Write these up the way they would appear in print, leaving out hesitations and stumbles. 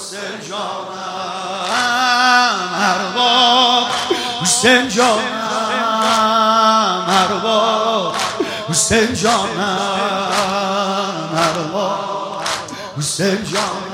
حسین جانم ارباب حسین جانم ارباب حسین جانم ارباب حسین جانم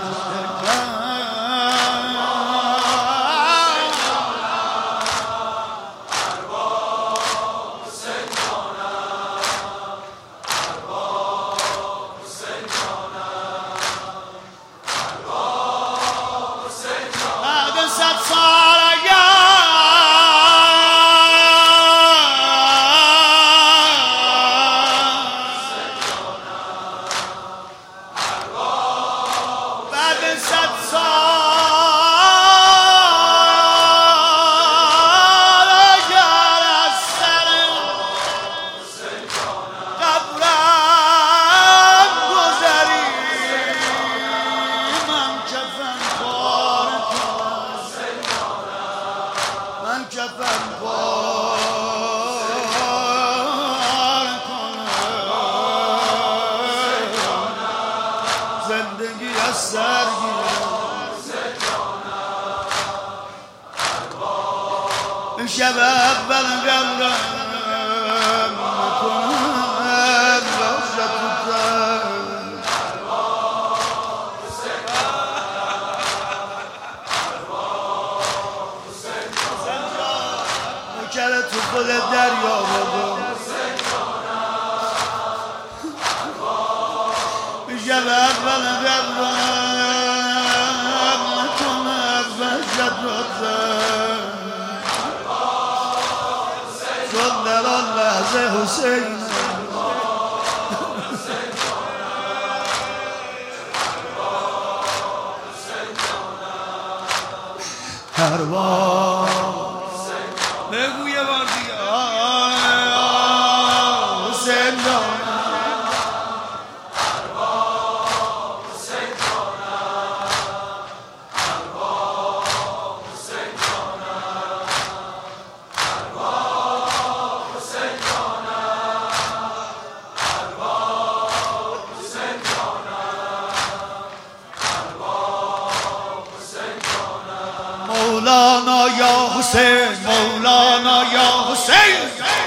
زندگی از سر گیرم شب اول قبرم نکنم باشد نکره تو خود دریا بابا شب اول قبرم نکنم باشد چون در آن لحظه حسین ارباب بگو یه بار دیگه حسین جانم مولانا یا حسین مولانا یا حسین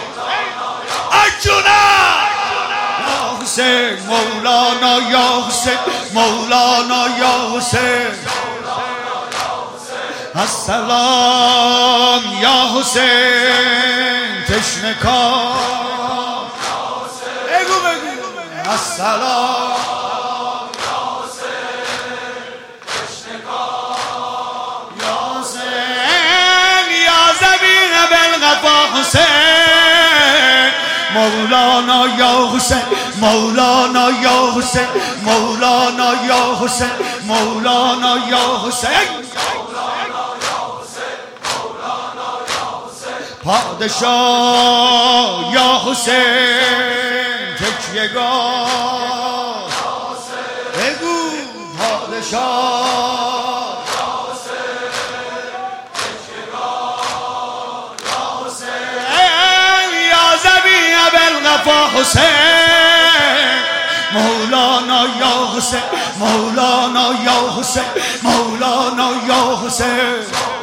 اجونا یا حسین مولانا یا حسین مولانا یا حسین السلام یا حسین تشنکار بگو بگو السلام حسین مولانا یا حسین مولانا یا حسین مولانا یا حسین مولانا یا حسین پادشاه یا حسین تکیه‌گاه بگو پادشاه حسین مولانا یا حسین مولانا یا حسین مولانا یا حسین